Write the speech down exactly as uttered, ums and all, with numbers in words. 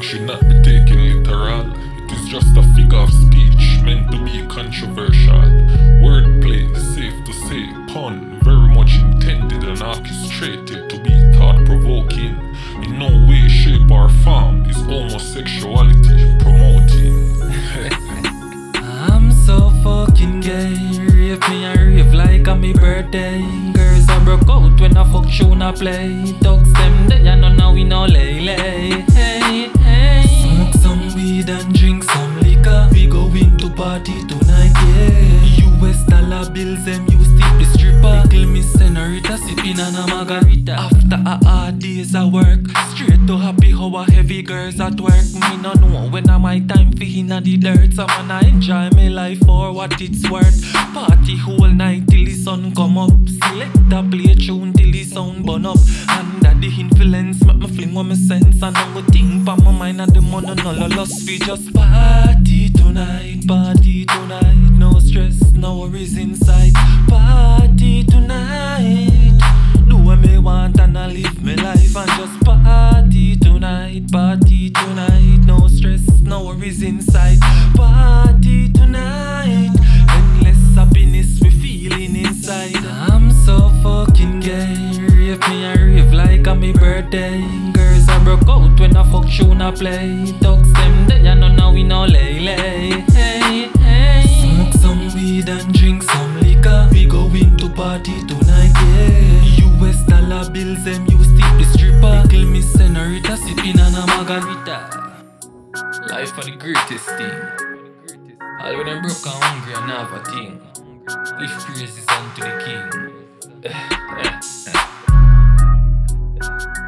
should not be taken literal. It is just a figure of speech meant to be controversial. Wordplay, safe to say, pun, very much intended and orchestrated to be thought-provoking. In no way, shape or form is homosexuality promoting. I'm so fucking gay. Rave me and rave like on me birthday. Girls I broke out when I fuck tune I play. Dogs them they and now we no lay lay. Hey, hey. Smoke some weed and drink some liquor. We going to party tonight, yeah. U S dollar bills them use tip the stripper. Pickle me senorita sipping on a margarita. After a hard days I work, straight to happy hour heavy girls at work. Me no know when I my time fi inna the dirt. So man I enjoy my life for what it's worth. Party whole night till the sun come up. Select a play tune till the sound burn up. Under the influence make me fling on my sense. And I go think pa my mind and the money no la lost. We just party tonight, party tonight. No stress, no worries inside. Party tonight. Do what me want and I live my life. And just party tonight, party tonight. No stress, no worries inside. Party tonight. Endless happiness we feeling inside. I'm so fucking gay. Rave me and rave like on me birthday. Girls I broke out when I fuck tune I play. Dogs them they and now we no lay lay. Hey, hey. Smoke some weed and drink some liquor. We going to party tonight, yeah. U S dollar bills them use tip the stripper. Pickle me senorita sipping on a margarita. Life for the greatest thing. All when I'm broke and hungry and have a thing. Lift praises unto the king.